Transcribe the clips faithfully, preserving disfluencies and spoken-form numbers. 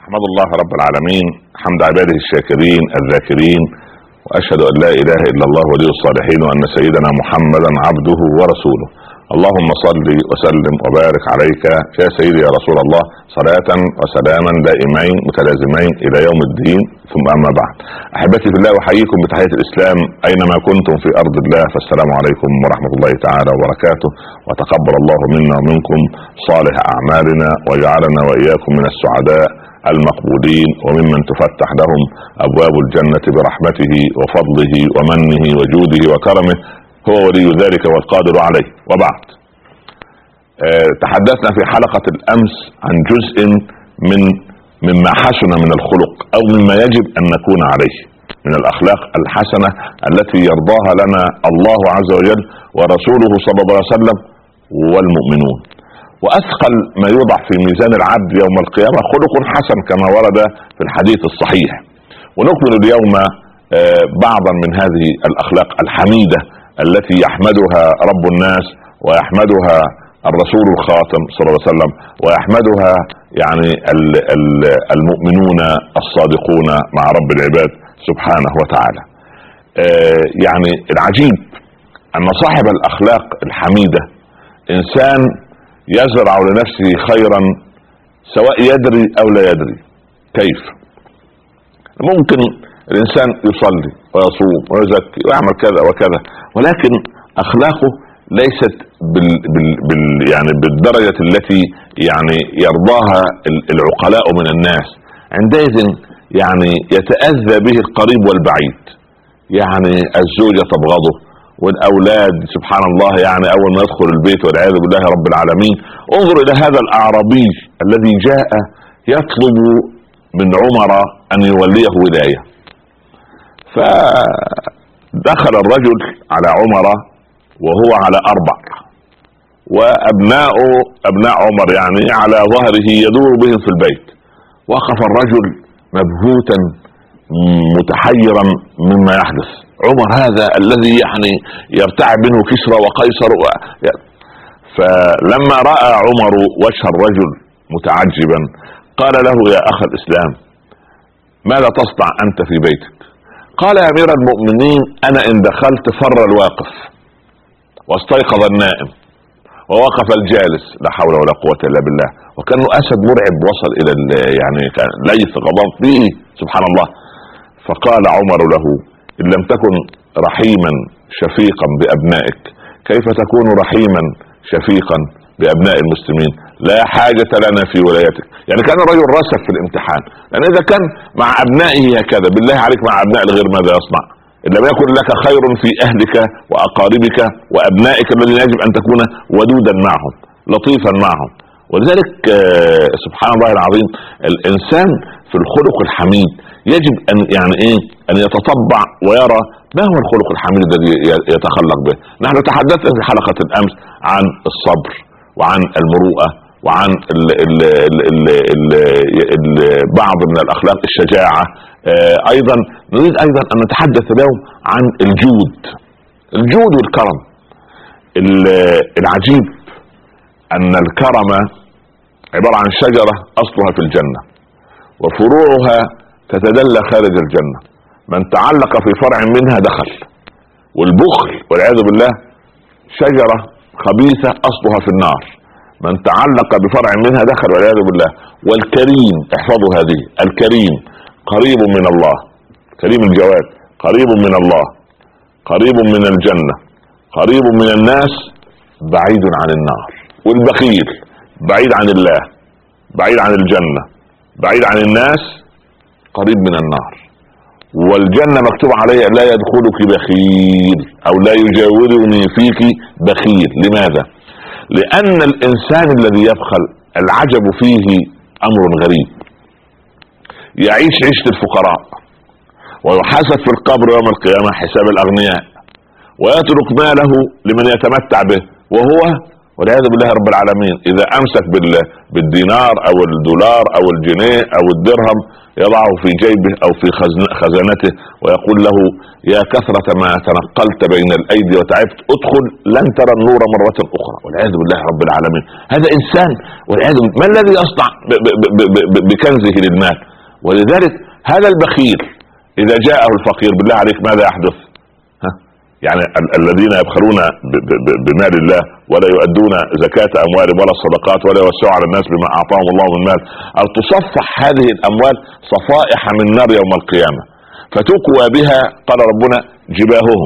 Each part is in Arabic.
أحمد الله رب العالمين حمد عباده الشاكرين الذاكرين، وأشهد أن لا إله إلا الله ولي الصالحين، وأن سيدنا محمدا عبده ورسوله. اللهم صل وسلم وبارك عليك يا سيدي يا رسول الله، صلاة وسلاما دائمين متلازمين إلى يوم الدين، ثم أما بعد. أحبتي في الله، أحييكم بتحية الإسلام أينما كنتم في أرض الله، فالسلام عليكم ورحمة الله تعالى وبركاته، وتقبل الله منا ومنكم صالح أعمالنا، وجعلنا وإياكم من السعداء المقبولين، وممن تفتح لهم أبواب الجنة برحمته وفضله ومنه وجوده وكرمه، هو ولي ذلك والقادر عليه. وبعد، أه تحدثنا في حلقة الأمس عن جزء من مما حسن من الخلق، أو مما يجب أن نكون عليه من الأخلاق الحسنة التي يرضاها لنا الله عز وجل ورسوله صلى الله عليه وسلم والمؤمنون. وأثقل ما يوضع في ميزان العبد يوم القيامة خلق حسن كما ورد في الحديث الصحيح. ونكمل اليوم أه بعضا من هذه الأخلاق الحميدة التي يحمدها رب الناس، ويحمدها الرسول الخاتم صلى الله عليه وسلم، ويحمدها يعني المؤمنون الصادقون مع رب العباد سبحانه وتعالى. آه يعني العجيب أن صاحب الأخلاق الحميدة إنسان يزرع لنفسه خيرا سواء يدري أو لا يدري. كيف؟ ممكن الإنسان يصلي ويصوم ويزكي ويعمل كذا وكذا، ولكن أخلاقه ليست بال بال بال يعني بالدرجة التي يعني يرضاها العقلاء من الناس. عندئذ يعني يتأذى به القريب والبعيد، يعني الزوجة تبغضه، والأولاد سبحان الله يعني أول ما يدخل البيت والعياذ بالله رب العالمين. انظر إلى هذا الأعرابي الذي جاء يطلب من عمر أن يوليه ولاية، فدخل الرجل على عمر وهو على أربع، وأبناء أبناء عمر يعني على ظهره يدور بهم في البيت. وقف الرجل مبهوتا متحيرا مما يحدث. عمر هذا الذي يعني يرتعب منه كسرى وقيصر و... فلما رأى عمر وجه الرجل متعجبا قال له: يا أخ الإسلام، ماذا تصنع أنت في بيتك؟ قال: يا أمير المؤمنين، أنا إن دخلت فر الواقف واستيقظ النائم ووقف الجالس، لا حول ولا قوة إلا بالله. وكانه أسد مرعب وصل إلى يعني كان ليث غضب به سبحان الله. فقال عمر له: إن لم تكن رحيما شفيقا بأبنائك، كيف تكون رحيما شفيقا بأبناء المسلمين؟ لا حاجة لنا في ولايتك. يعني كان الرجل رسب في الامتحان، لأن إذا كان مع أبنائه هكذا، بالله عليك مع أبناء الغير ماذا يصنع؟ إن لم يكن لك خير في أهلك وأقاربك وأبنائك الذين يجب أن تكون ودودا معهم لطيفا معهم. ولذلك سبحان الله العظيم الإنسان في الخلق الحميد يجب أن يعني إيه أن يتطبع ويرى ما هو الخلق الحميد الذي يتخلق به. نحن تحدثنا في حلقة الأمس عن الصبر، وعن المروءة، وعن ال ال ال ال ال بعض من الأخلاق الشجاعة. أيضا نريد أيضا أن نتحدث اليوم عن الجود الجود والكرم. العجيب أن الكرم عبارة عن شجرة أصلها في الجنة وفروعها تتدلى خارج الجنة، من تعلق في فرع منها دخل. والبخل والعياذ بالله شجرة خبيثة أصلها في النار، من تعلق بفرع منها دخل والعياذ بالله. والكريم، احفظوا هذه، الكريم قريب من الله، كريم الجواد، قريب من الله، قريب من الجنة، قريب من الناس، بعيد عن النار. والبخيل بعيد عن الله، بعيد عن الجنة، بعيد عن الناس، قريب من النار. والجنة مكتوب عليها: لا يدخلك بخيل، أو لا يجاورني فيك بخيل. لماذا؟ لأن الإنسان الذي يبخل العجب فيه أمر غريب، يعيش عيشة الفقراء ويحاسب في القبر يوم القيامة حساب الأغنياء، ويترك ماله لمن يتمتع به، وهو والعياذ بالله رب العالمين اذا امسك بالدينار او الدولار او الجنيه او الدرهم يضعه في جيبه او في خزانته ويقول له يا كثرة ما تنقلت بين الايدي وتعبت ادخل لن ترى النور مرة اخرى، والعياذ بالله رب العالمين. هذا انسان والعياذ بالله. ما الذي يصنع بكنزه للمال؟ ولذلك هذا البخيل اذا جاءه الفقير بالله عليك ماذا يحدث؟ ها؟ يعني ال- الذين يبخلون بمال الله ولا يؤدون زكاة اموالهم ولا الصدقات ولا يوسعوا على الناس بما اعطاهم الله من مال، او تصفح هذه الاموال صفائح من نار يوم القيامة فتكوى بها قال ربنا جباههم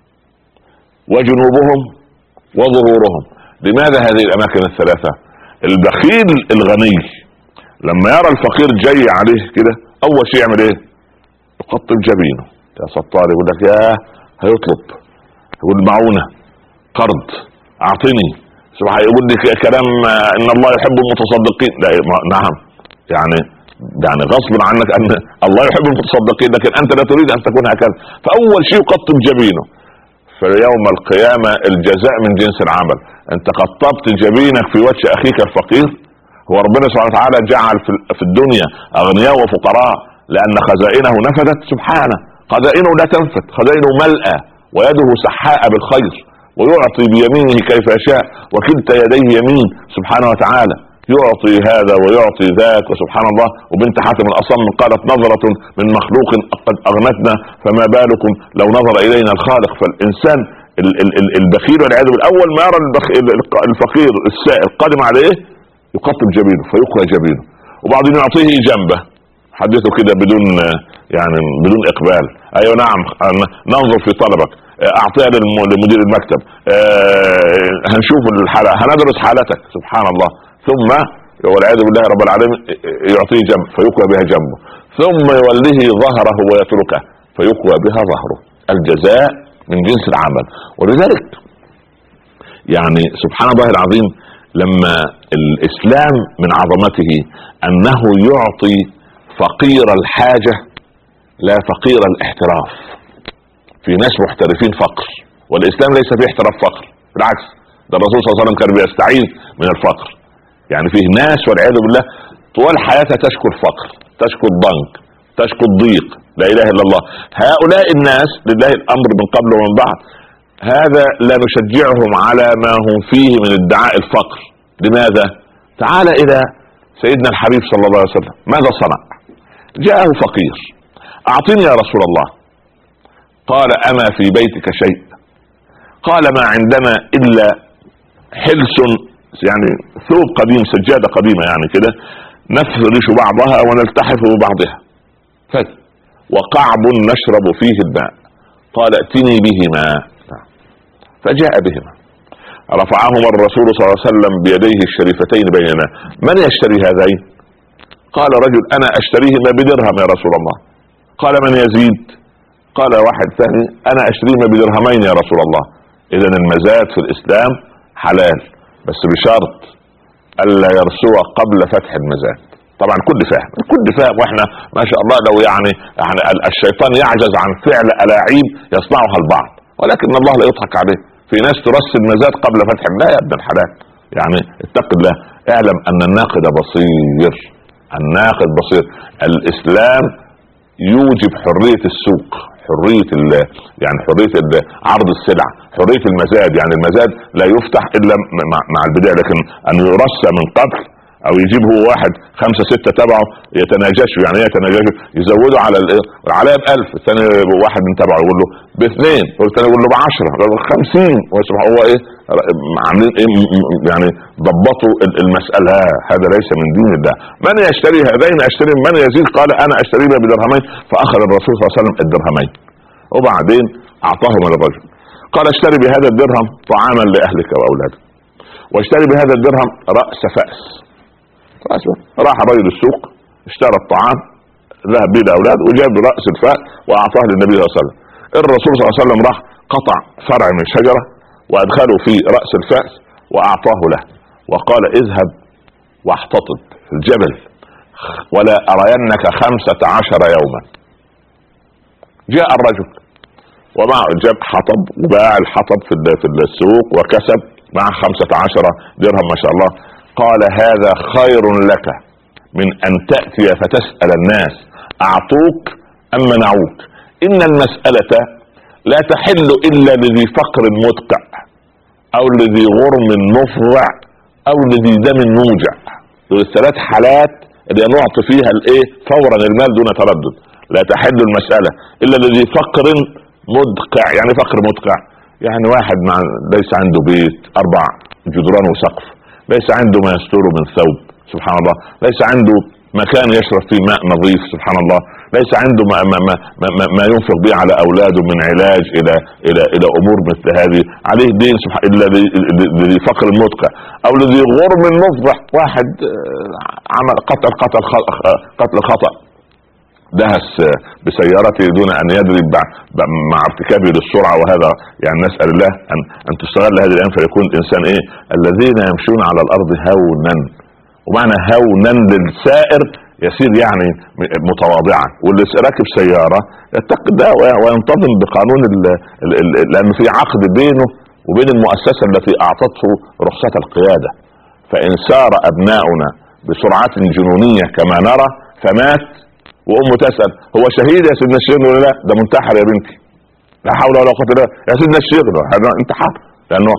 وجنوبهم وظهورهم. لماذا هذه الاماكن الثلاثة؟ البخيل الغني لما يرى الفقير جاي عليه كده اول شيء يعمل ايه؟ يقطب جبينه. يا ستار يقول لك يا هيطلب، يقول معونة، قرض، اعطني، سبحان يقول لك كلام ان الله يحب المتصدقين. لا نعم، يعني يعني غصب عنك ان الله يحب المتصدقين لكن انت لا تريد ان تكون هكذا. فاول شيء يقطب جبينه. فيوم القيامة الجزاء من جنس العمل. انت قطبت جبينك في وجه اخيك الفقير. هو ربنا سبحانه وتعالى جعل في الدنيا اغنياء وفقراء لان خزائنه نفدت؟ سبحانه، خزائنه لا تنفد، خزائنه ملأى ويده سحاء بالخير ويعطي بيمينه كيف يشاء وكلتا يديه يمين سبحانه وتعالى، يعطي هذا ويعطي ذاك. وسبحان الله. وبنت حاتم الأصم قالت نظرة من مخلوق قد أغنتنا فما بالكم لو نظر إلينا الخالق. فالإنسان البخيل والعياذ بالله أول ما يرى الفقير السائل قادم عليه يقطب جبينه فيقوى جبينه، وبعدين يعطيه جنبه حدثه كده بدون يعني بدون إقبال. أيوة نعم ننظر في طلبك، اعطيها لمدير المكتب، أه هنشوف الحالة، هندرس حالتك. سبحان الله. ثم والعياذ بالله رب العالمين يعطيه جنب فيقوى بها جنبه، ثم يوليه ظهره ويتركه فيقوى بها ظهره. الجزاء من جنس العمل. ولذلك يعني سبحان الله العظيم لما الإسلام من عظمته أنه يعطي فقير الحاجة لا فقير الاحتراف. في ناس محترفين فقر والإسلام ليس فيه احتراف فقر، بالعكس ده الرسول صلى الله عليه وسلم كان بيستعيذ من الفقر. يعني فيه ناس والعياذ بالله طوال حياتها تشكو الفقر، تشكو الضنك، تشكو الضيق، لا إله إلا الله. هؤلاء الناس لله الأمر من قبل ومن بعد، هذا لا نشجعهم على ما هم فيه من ادعاء الفقر. لماذا؟ تعال إلى سيدنا الحبيب صلى الله عليه وسلم ماذا صنع؟ جاءه فقير أعطني يا رسول الله. قال أما في بيتك شيء؟ قال ما عندنا إلا حلس، يعني ثوب قديم، سجادة قديمة يعني كده نفرش بعضها ونلتحف ببعضها، وقعب نشرب فيه الماء. قال ائتني بهما. فجاء بهما رفعهما الرسول صلى الله عليه وسلم بيديه الشريفتين بيننا. من يشتري هذين؟ قال رجل أنا أشتريهما بدرهم يا رسول الله. قال من يزيد؟ قال واحد ثاني أنا أشتريهما بدرهمين يا رسول الله. إذن المزاد في الإسلام حلال بس بشرط ألا يرسو قبل فتح المزاد. طبعا كل فاهم كل فاهم واحنا ما شاء الله لو يعني يعني الشيطان يعجز عن فعل ألاعيب يصنعها البعض، ولكن الله لا يضحك عليه. في ناس ترسل المزاد قبل فتح. لا يا ابن الحلال، يعني اتق الله، اعلم أن الناقد بصير. الناقد بصير. الإسلام يوجب حرية السوق، حرية يعني حرية عرض السلع، حرية المزاد. يعني المزاد لا يفتح إلا مع البداية، لكن أن يرسى من قبل او يجيب هو واحد خمسة ستة تبعه يتناجشوا. يعني ايه يتناجشوا؟ يزودوا على العلاء بألف، الثاني واحد من تبعه يقول له باثنين، والثاني يقول له بعشرة، خمسين. هو ايه عاملين ايه يعني ضبطوا المسألة. هذا ليس من دين الله. من يشتري هذين؟ اشتري من يزيد. قال انا اشتري بدرهمين. فاخذ الرسول صلى الله عليه وسلم الدرهمين وبعدين اعطاهما للرجل. قال اشتري بهذا الدرهم طعاما لاهلك واولادك، واشتري بهذا الدرهم رأس فأس. راح رجل السوق اشترى الطعام ذهب به الاولاد وجاب رأس الفأس واعطاه للنبي صلى الله عليه وسلم. الرسول صلى الله عليه وسلم راح قطع فرع من شجرة وادخله في رأس الفأس واعطاه له وقال اذهب واحتطب في الجبل ولا ارينك خمسة عشر يوما. جاء الرجل ومعه جاب حطب وباع الحطب في السوق وكسب مع خمسة عشر درهم ما شاء الله. قال هذا خير لك من ان تأتي فتسأل الناس اعطوك ام منعوك. ان المسألة لا تحل الا لذي فقر مدقع او لذي غرم مفضع او لذي دم موجع. دول الثلاث حالات اللي نعطي فيها الايه فورا المال دون تردد. لا تحل المسألة الا لذي فقر مدقع. يعني فقر مدقع يعني واحد مع ليس عنده بيت اربع جدران وسقف، ليس عنده ما يستره من ثوب سبحان الله، ليس عنده مكان يشرب فيه ماء نظيف سبحان الله، ليس عنده ما, ما, ما, ما, ما ينفق به على اولاده من علاج الى الى الى امور مثل هذه. عليه دين سبحان الا لذي فقر مدقع او لذي غرم مفضح. واحد عمل قتل قتل قتل خطأ، دهس بسيارته دون ان يدري مع ارتكابه للسرعه. وهذا يعني نسال الله ان ان تستغل هذه الايام فيكون الانسان ايه الذين يمشون على الارض هونا. ومعنى هونا للسائر يسير يعني متواضعا، واللي راكب سياره يتقي ده وينتظم بقانون لان في عقد بينه وبين المؤسسه التي اعطته رخصه القياده. فان سار ابناؤنا بسرعه جنونيه كما نرى فمات وامه تسال هو شهيد يا سيدنا الشيخ ولا لا؟ ده منتحر يا بنتي، لا حول ولا قوه الا بالله يا سيدنا الشيخ، هذا انتحار. لانه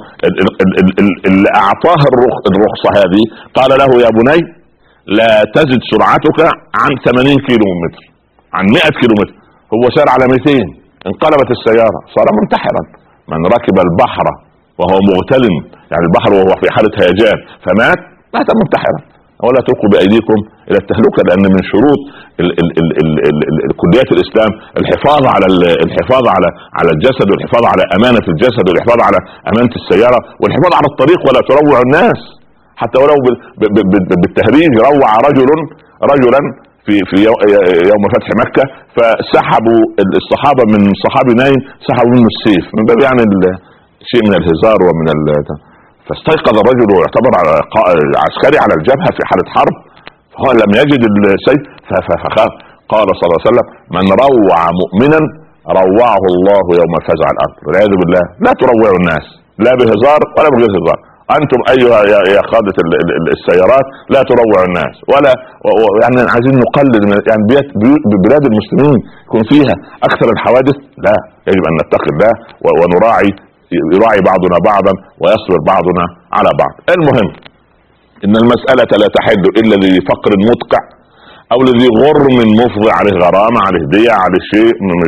اللي اعطاه الرخصه هذه قال له يا بني لا تزد سرعتك عن ثمانين كيلو متر، عن مئة كيلو متر. هو سار على مئتين، انقلبت السياره صار منتحرا. من ركب البحر وهو مغتلم يعني البحر وهو في حاله هيجان فمات مات منتحرا. ولا تلقوا بايديكم الى التهلكه، لان من شروط ال ال ال ال ال ال كليات الاسلام الحفاظ على الحفاظ على على الجسد، والحفاظ على امانه الجسد، والحفاظ على امانه السياره، والحفاظ على الطريق. ولا تروع الناس حتى ولو بالتهريج. روع رجل رجلا في في يوم فتح مكه فسحبوا الصحابه من صحابي نايم، سحبوا منه السيف من باب يعني شيء من الهزار ومن ال فاستيقظ الرجل ويعتبر عسكري على الجبهة في حالة حرب، فهو لم يجد السيف فخاف. قال صلى الله عليه وسلم من روع مؤمنا روعه الله يوم الفزع الأرض. والعياذ بالله لا تروعوا الناس لا بهزار ولا بغير هزار. أنتم أيها يا قادة السيارات لا تروعوا الناس ولا يعني عايزين نقلل يعني بلاد المسلمين يكون فيها أكثر الحوادث. لا، يجب أن نتقي الله ونراعي يراعي بعضنا بعضا ويصبر بعضنا على بعض. المهم ان المسألة لا تحل الا لذي فقر مدقع او لذي غرم مفضع عليه غرامة عليه دية عليه شيء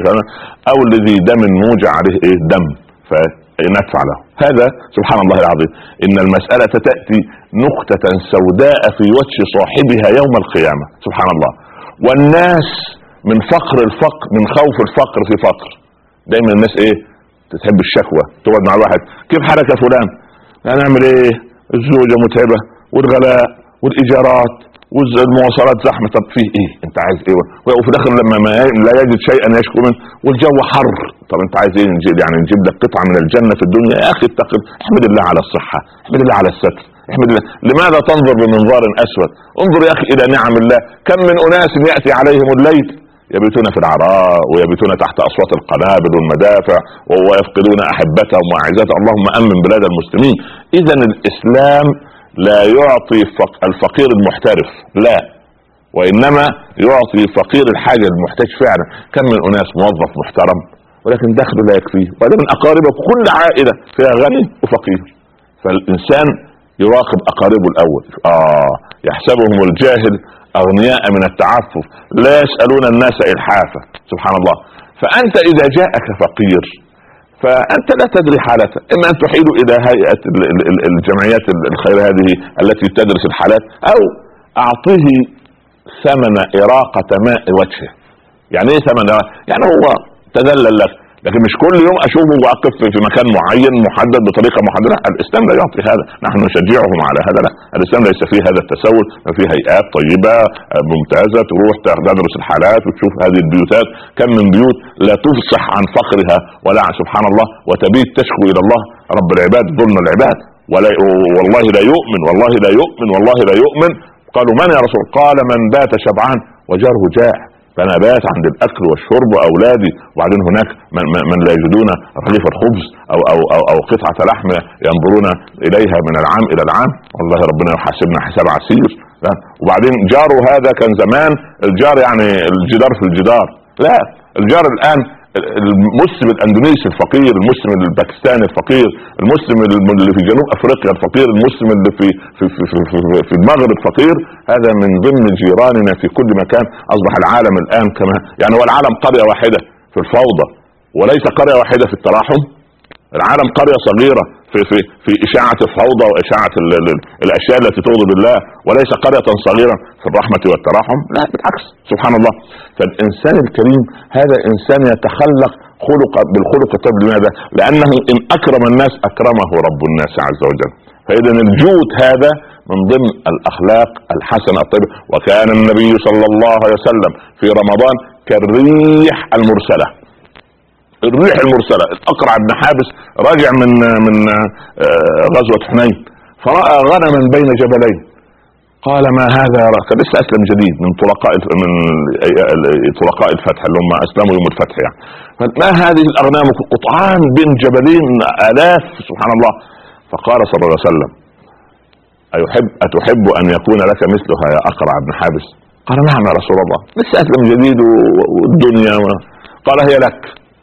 او لذي دم موجع عليه ايه دم فندفع له. هذا سبحان الله العظيم ان المسألة تأتي نقطة سوداء في وجه صاحبها يوم القيامة سبحان الله. والناس من فقر الفقر من خوف الفقر في فقر. دايما الناس ايه تحب الشكوى، تقعد مع الواحد كيف حالك يا فلان؟ هنعمل ايه؟ الزوجة متعبة والغلاء والايجارات والمواصلات زحمة. طب فيه ايه؟ انت عايز ايه؟ وفي الاخر لما ما لا يجد شيئا يشكو منه والجو حر. طب انت عايز ايه؟ نجيب يعني نجيب لك قطعة من الجنة في الدنيا؟ يا اخي اتقل، احمد الله على الصحة، احمد الله على الستر، احمد الله. لماذا تنظر بمنظار اسود؟ انظر يا اخي الى نعم الله. كم من اناس ياتي عليهم الليل يبيتون في العراء ويبيتون تحت اصوات القنابل والمدافع ويفقدون احبتهم واعزتهم. اللهم امن بلاد المسلمين. اذا الاسلام لا يعطي الفقير المحترف، لا، وانما يعطي فقير الحاجه المحتاج فعلا. كم من اناس موظف محترم ولكن دخله لا يكفيه، وهذا من اقاربه. كل عائله فيها غني وفقير، فالانسان يراقب اقاربه الاول. اه يحسبهم الجاهل اغنياء من التعفف لا يسألون الناس الحافة سبحان الله. فانت اذا جاءك فقير فانت لا تدري حالته، اما ان تحيل الى هيئة الجمعيات الخير هذه التي تدرس الحالات، او اعطيه ثمن اراقة ماء وجهه. يعني ايه ثمن؟ يعني هو تذلل لك، لكن مش كل يوم اشوفه واقف في مكان معين محدد بطريقه محدده. الاسلام لا يعطي هذا، نحن نشجعهم على هذا. لا، الاسلام ليس فيه هذا التسول، فيه هيئات طيبه ممتازه تروح تدرس الحالات وتشوف هذه البيوتات. كم من بيوت لا تفصح عن فقرها ولا سبحان الله وتبيت تشكو الى الله رب العباد ظلم العباد. ولا والله لا يؤمن والله لا يؤمن والله لا يؤمن. قالوا من يا رسول؟ قال من بات شبعان وجاره جاع. فانا بات عند الاكل والشرب واولادي، وبعدين هناك من, من لا يجدون رغيف الخبز او او او, أو قطعه لحم ينظرون اليها من العام الى العام، والله ربنا يحاسبنا حساب عسير. وبعدين جاره هذا كان زمان الجار يعني الجدار في الجدار، لا، الجار الان المسلم الاندونيسي الفقير، المسلم الباكستاني الفقير، المسلم اللي في جنوب افريقيا الفقير، المسلم اللي في في في في, في, في المغرب فقير، هذا من ضمن جيراننا في كل مكان. اصبح العالم الان كما يعني هو العالم قرية واحدة في الفوضى وليس قرية واحدة في التراحم. العالم قرية صغيرة في في في اشاعة الفوضى واشاعة ال ال الاشياء التي تغضب الله، وليس قرية صغيرة في الرحمة والتراحم، لا بالعكس سبحان الله. فالانسان الكريم هذا انسان يتخلق خلق بالخلق الطيب. لماذا؟ لانه ان اكرم الناس اكرمه رب الناس عز وجل. فاذا الجود هذا من ضمن الاخلاق الحسنة الطيبة. وكان النبي صلى الله عليه وسلم في رمضان كالريح المرسلة. الريح المرسلة. الأقرع بن حابس راجع من من غزوة حنين فرأى غنما بين جبلين، قال ما هذا يا رأس؟ لسه أسلم جديد من طلقاء من طلقاء الفتح اللي هم أسلموا يوم الفتح يعني. ما هذه الأغنام؟ قطعان بين جبلين آلاف سبحان الله. فقال صلى الله عليه وسلم أيحب أتحب أن يكون لك مثلها يا أقرع بن حابس؟ قال نعم يا رسول الله، لسه أسلم جديد والدنيا و... قال هي لك.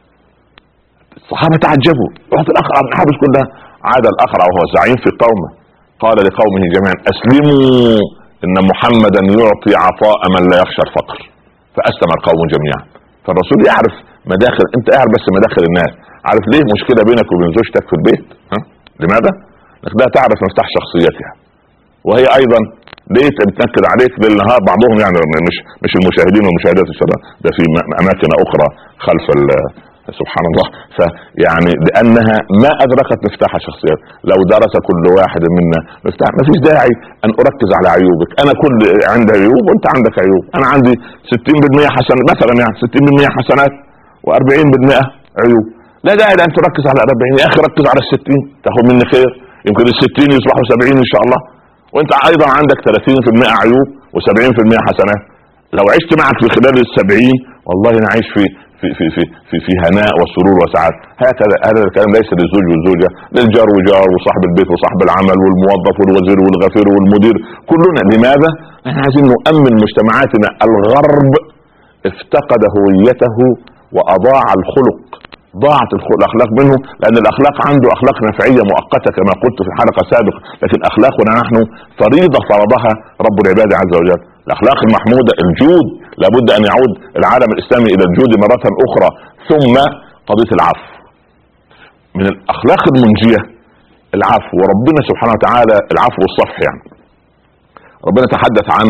الصحابة تعجبوا، رحت الأقرع بن حابس كلها. عاد الأقرع وهو زعيم في قومه قال لقومه جميعا اسلموا ان محمدا يعطي عطاء من لا يخشى الفقر. فاسلم القوم جميعا. فالرسول يعرف مداخل، انت اعرف بس مداخل الناس. عارف ليه مشكلة بينك وبين زوجتك في البيت؟ ها؟ لماذا؟ لانك ده تعرف مفتاح شخصيتها، وهي ايضا ليه بتنكد عليك ليل نهار. بعضهم يعني مش مش المشاهدين والمشاهدات الشرع ده في اماكن اخرى خلف سبحان الله. فيعني لانها ما ادركت مفتاح شخصيات. لو درس كل واحد منا مفتاح، ما فيش داعي ان اركز على عيوبك. انا كل عندي عيوب وانت عندك عيوب. انا عندي ستين بالمئة حسن مثلا، يعني ستين بالمئة حسنات واربعين بالمئة عيوب. لا داعي ان تركز على الاربعين، يا اخي ركز على الستين تاخذ مني خير. يمكن الستين يصبحوا سبعين ان شاء الله، وانت ايضا عندك ثلاثين بالمئة عيوب وسبعين بالمئة حسنات. لو عشت معك في خلال السبعين والله نعيش في في في في في, في هناء وسرور وسعادة. هكذا هذا الكلام ليس للزوج والزوجة، للجار وجار وصاحب البيت وصاحب العمل والموظف والوزير والغفير والمدير، كلنا. لماذا؟ نحن عايزين نؤمن مجتمعاتنا. الغرب افتقد هويته واضاع الخلق، ضاعت الاخلاق منه، لان الاخلاق عنده اخلاق نفعية مؤقتة كما قلت في الحلقة السابقة، لكن اخلاقنا نحن فريضة فرضها رب العباد عز وجل. الاخلاق المحمودة الجود، لابد ان يعود العالم الاسلامي الى الجود مرة اخرى. ثم قضية العفو، من الاخلاق المنجية العفو. وربنا سبحانه وتعالى العفو والصفح، يعني ربنا تحدث عن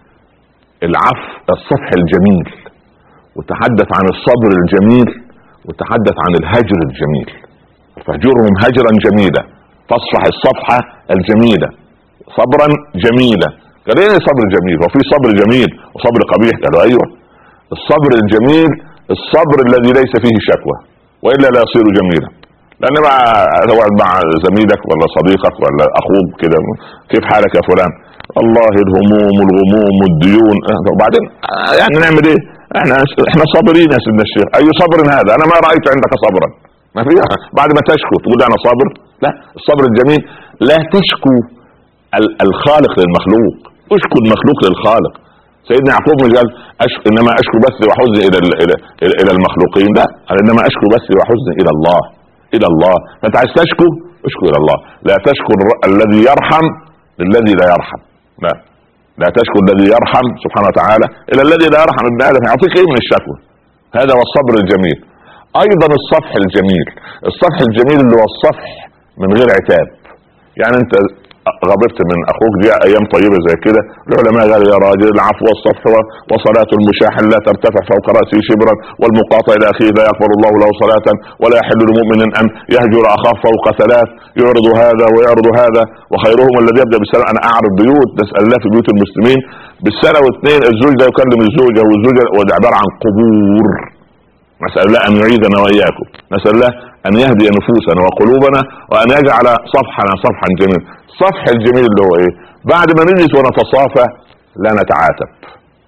العفو الصفح الجميل، وتحدث عن الصبر الجميل، وتحدث عن الهجر الجميل. فهجرهم هجرا جميلا، تصفح الصفحة الجميلة صبرا جميلا. قال ايه صبر جميل؟ وفي صبر جميل وصبر قبيح؟ قالوا ايوه. الصبر الجميل الصبر الذي ليس فيه شكوى، والا لا يصير جميلا. لان مع مع زميلك ولا صديقك ولا اخوك كده، كيف حالك يا فلان؟ والله الهموم والغموم والديون. وبعدين يعني نعمل ايه؟ احنا احنا صابرين يا سيدنا الشيخ. اي صبر هذا؟ انا ما رايت عندك صبرا. ما في بعد ما تشكو تقول انا صابر؟ لا، الصبر الجميل لا تشكو الخالق للمخلوق، اشكو المخلوق للخالق. سيدنا يعقوب قال أشكو انما اشكو بثي وحزني الى الى الى المخلوقين، لا، انما اشكو بثي وحزني الى الله الى الله. فانت عايز تشكو اشكو الى الله. لا تشكو الذي يرحم للذي لا يرحم، لا لا تشكو الذي يرحم سبحانه وتعالى الى الذي لا يرحم. ابن ادم يعطيك ايه من الشكوى؟ هذا هو الصبر الجميل. ايضا الصفح الجميل، الصفح الجميل اللي هو الصفح من غير عتاب. يعني انت غضبت من اخوك، دي ايام طيبه زي كده، العلماء قالوا يا راجل العفو والصفح وصلاه المشاحن لا ترتفع فوق راسه شبرا، والمقاطع الى اخيه لا يقبل الله له صلاه، ولا يحل لمؤمن ان يهجر اخاه فوق ثلاث، يعرض هذا ويعرض هذا، وخيرهم الذي يبدا بالسلام. انا اعرف بيوت نسال الله في بيوت المسلمين بالسنه واثنين الزوج لا يكلم الزوجه والزوجه، وده عباره عن قبور. نسال الله ان يعيذنا واياكم، نسال الله ان يهدي نفوسنا وقلوبنا، وان يجعل صفحنا صفحا جميلا. الصفح الجميل اللي هو ايه؟ بعد ما نجلس ونتصافى لا نتعاتب،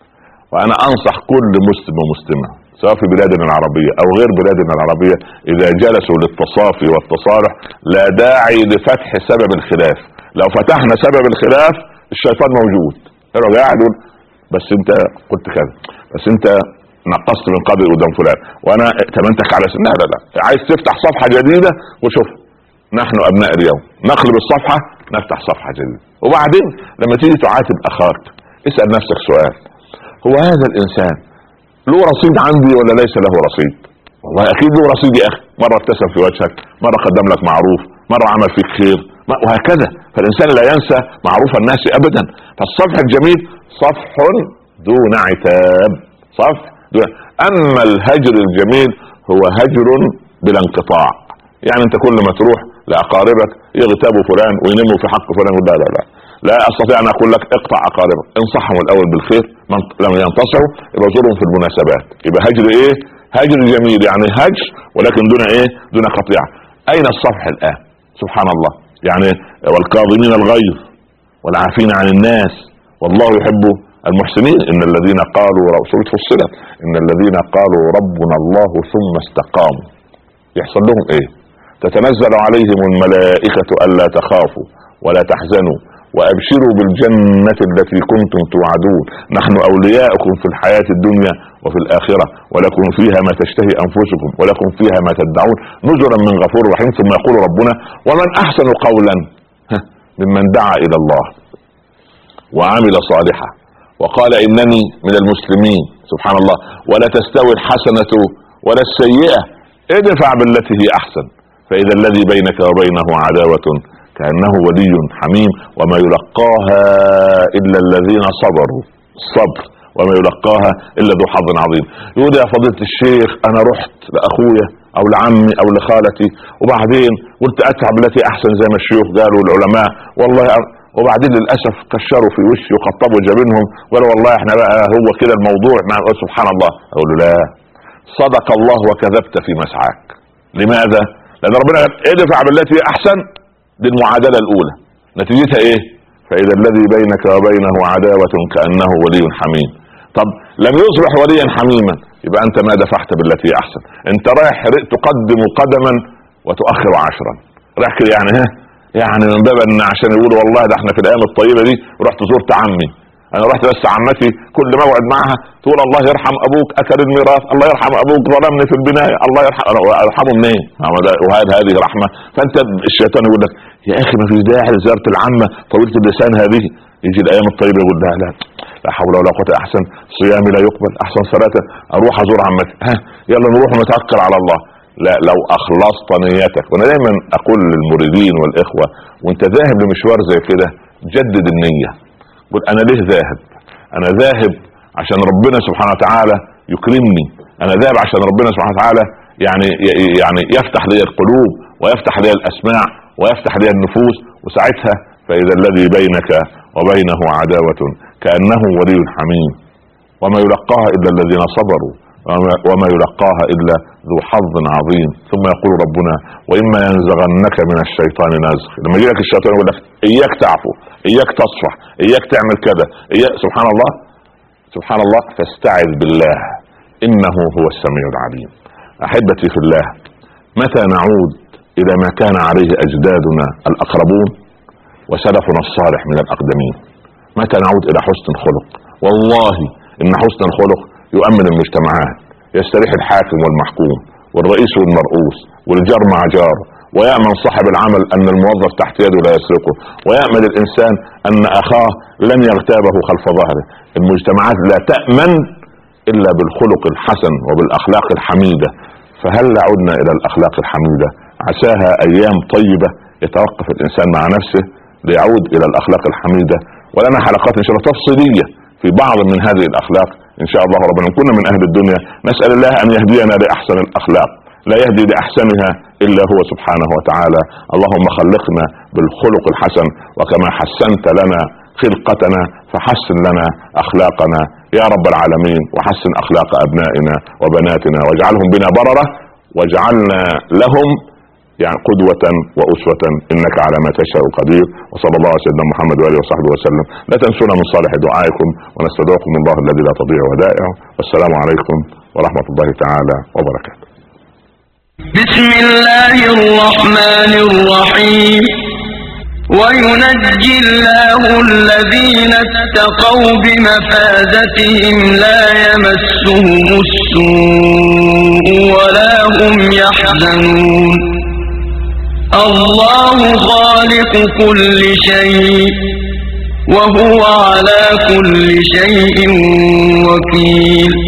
وانا انصح كل مسلم ومسلمه سواء في بلادنا العربيه او غير بلادنا العربيه، اذا جلسوا للتصافي والتصالح لا داعي لفتح سبب الخلاف. لو فتحنا سبب الخلاف الشيطان موجود، يروح قاعد يقول بس انت قلت كذا، بس انت نقصت من قدر قدام فلان، وانا تمنتك على سنة. لا لا لا، عايز تفتح صفحه جديده وشوف، نحن ابناء اليوم نقلب الصفحه نفتح صفحه جديده. وبعدين لما تيجي تعاتب اخاك اسال نفسك سؤال، هو هذا الانسان له رصيد عندي ولا ليس له رصيد؟ والله اكيد له رصيد يا اخي، مره ابتسم في وجهك، مره قدم لك معروف، مره عمل فيك خير، وهكذا. فالانسان لا ينسى معروف الناس ابدا. فالصفح الجميل صفح دون عتاب، صفح دون. اما الهجر الجميل هو هجر بلا انقطاع. يعني انت كل ما تروح لاقاربك يغتابوا فلان وينموا في حق فلان، لا لا لا لا استطيع ان اقول لك اقطع اقاربك، انصحهم الاول بالخير، من لم ينتصحوا يبقى زورهم في المناسبات. يبقى هجر ايه؟ هجر جميل، يعني هجر ولكن دون ايه؟ دون قطيعه. اين الصفح الان؟ سبحان الله. يعني والكاظمين الغيظ والعافين عن الناس والله يحب المحسنين. ان الذين قالوا رسول فصلت ان الذين قالوا ربنا الله ثم استقاموا يحصل لهم ايه؟ تتنزل عليهم الملائكة الا تخافوا ولا تحزنوا وابشروا بالجنة التي كنتم توعدون نحن اولياؤكم في الحياة الدنيا وفي الاخرة ولكم فيها ما تشتهي انفسكم ولكم فيها ما تدعون نزلا من غفور رحيم. ثم يقول ربنا ومن احسن قولا ممن دعا الى الله وعمل صالحا وقال انني من المسلمين. سبحان الله. ولا تستوي الحسنة ولا السيئة ادفع بالتي هي احسن فاذا الذي بينك وبينه عداوة كأنه ولي حميم وما يلقاها الا الذين صبروا. الصبر وما يلقاها الا ذو حظ عظيم. يقول يا فضيلة الشيخ انا رحت لاخويا او لعمي او لخالتي وبعدين قلت ادفع بالتي احسن زي ما الشيوخ قالوا العلماء والله، وبعدين للاسف كشروا في وشي وخطبوا جبينهم وقالوا والله احنا بقى هو كده الموضوع. سبحان الله. اقول له لا، صدق الله وكذبت في مسعاك. لماذا؟ لان ربنا قال ادفع بالتي احسن. دي المعادله الاولى، نتيجتها ايه؟ فاذا الذي بينك وبينه عداوه كانه ولي حميم. طب لم يصبح وليا حميما يبقى انت ما دفعت بالتي احسن. انت رايح تقدم قدما وتؤخر عشرا، رايح كده يعني ها يعني من باب ان عشان يقولوا والله ده احنا في الايام الطيبه دي رحت زرت عمي. انا رحت بس عمتي كل ما اقعد معها تقول الله يرحم ابوك اكل الميراث، الله يرحم ابوك ظلمني في البنايه، الله يرحم. ارحمه منين؟ وهذا هذه رحمه. فانت الشيطان يقول لك يا اخي ما فيش داعي لزياره العمه طويله اللسان هذه. يجي الايام الطيبه يقول لا لا لا حول ولا قوه، احسن صيامي لا يقبل، احسن صلاه اروح ازور عمتي، ها يلا نروح نتوكل على الله. لا، لو اخلصت نيتك. وانا دايما اقول للمريدين والاخوه وانت ذاهب لمشوار زي كده جدد النيه. قل انا ليه ذاهب؟ انا ذاهب عشان ربنا سبحانه وتعالى يكرمني، انا ذاهب عشان ربنا سبحانه وتعالى يعني يعني يفتح لي القلوب ويفتح لي الاسماع ويفتح لي النفوس. وساعتها فاذا الذي بينك وبينه عداوة كأنه ولي حميم وما يلقاها الا الذين صبروا وما يلقاها الا ذو حظ عظيم. ثم يقول ربنا واما ينزغنك من الشيطان نزغ. لما يجي لك الشيطان يقول لك اياك تعفو، اياك تصفح، اياك تعمل كذا، إياك سبحان الله سبحان الله فاستعذ بالله انه هو السميع العليم. احبتي في الله، متى نعود الى ما كان عليه اجدادنا الاقربون وسلفنا الصالح من الاقدمين؟ متى نعود الى حسن الخلق؟ والله ان حسن الخلق يؤمن المجتمعات، يستريح الحاكم والمحكوم والرئيس والمرؤوس والجار مع جاره، ويأمن صاحب العمل ان الموظف تحت يده لا يسرقه، ويأمن الانسان ان اخاه لن يغتابه خلف ظهره. المجتمعات لا تأمن الا بالخلق الحسن وبالاخلاق الحميدة. فهل عدنا الى الاخلاق الحميدة؟ عساها ايام طيبة يتوقف الانسان مع نفسه ليعود الى الاخلاق الحميدة. ولنا حلقات ان شاء الله تفصيلية في بعض من هذه الاخلاق ان شاء الله ربنا. إن كنا من اهل الدنيا نسأل الله ان يهدينا لاحسن الاخلاق، لا يهدي لاحسنها الا هو سبحانه وتعالى. اللهم خلقنا بالخلق الحسن، وكما حسنت لنا خلقتنا فحسن لنا اخلاقنا يا رب العالمين، وحسن اخلاق ابنائنا وبناتنا واجعلهم بنا بررة، واجعلنا لهم يعني قدوة وأسوة، إنك على ما تشاء قدير. وصلى الله على سيدنا محمد وآله وصحبه وسلم. لا تنسونا من صالح دعائكم، ونستودعكم الله الذي لا تضيع ودائعه. والسلام عليكم ورحمة الله تعالى وبركاته. بسم الله الرحمن الرحيم. وينجي الله الذين اتقوا بمفازتهم لا يمسهم السوء ولا هم يحزنون. الله خالق كل شيء وهو على كل شيء وكيل.